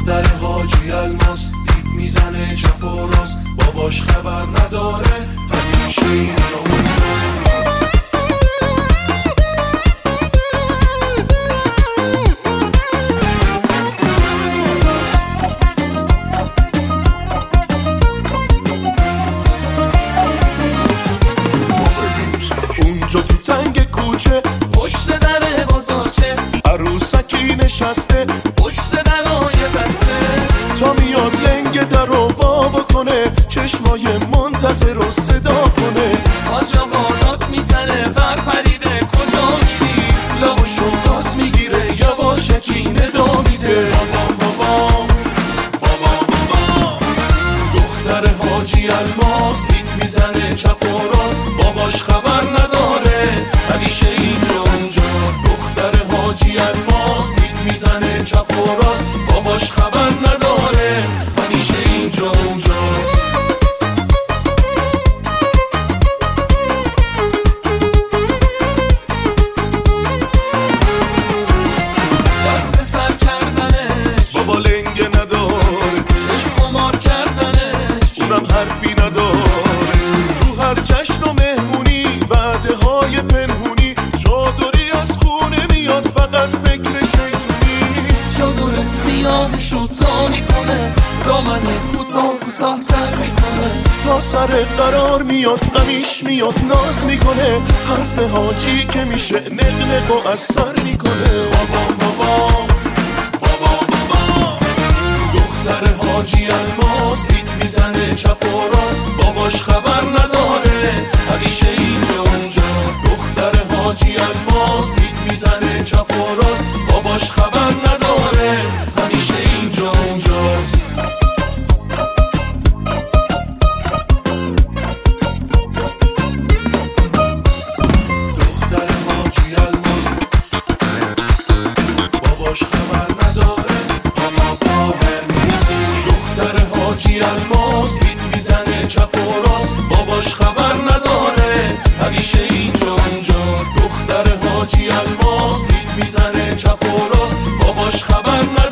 دختر حاجی الماس دید میزنه چپ و راست، باباش خبر نداره همیشه اینجا اونجاست. اونجا تو تنگ کوچه پشت در بازارچه عروسکی نشسته پشت درای بسته، تا میاد لنگ در رو وا بکنه، چشمای منتظر رو صدا کنه. حاج آقا داد میزنه ور پریده کجا میری، لباشو گاز میگیره یواشکی ندا میده. دختر حاجی الماس دید میزنه چپ و راست، باباش خبر نداره همیشه اینجا اونجاست. دختر حاجی الماس دید میزنه چپ و راست، باباش خبر نداره همیشه اینجا اونجاست. دست سر کردنش بابا لنگ نداره، چشم مار کردنش اونم حرفی نداره. تو هر جشن و مهمونی وعده های پنهونی، چادری از خونه میاد فقط فکر شیطونی. چادر سیاهش رو تا میکنه، دامن کوتاه تر میکنه، تا سر قرار میاد غمیش میاد ناز میکنه. حرف حاجی که میشه نقنق و اثر میکنه. دختر حاجی الماس دید میزنه چپ و راست، باباش خبر نداره همیشه اینجا اونجاست. دختر حاجی الماس دید میزنه چپ و راست، باباش خبر نداره همیشه اینجا اونجاست. دختر حاجی الماس باباش خبر نداره اما باور میزی. دختر حاجی الماس دید میزنه چپ و راست، باباش خبر نداره همیشه اینجا اونجاست. دختر حاجی الماس دید میزنه چپ و راست، باباش خبر نداره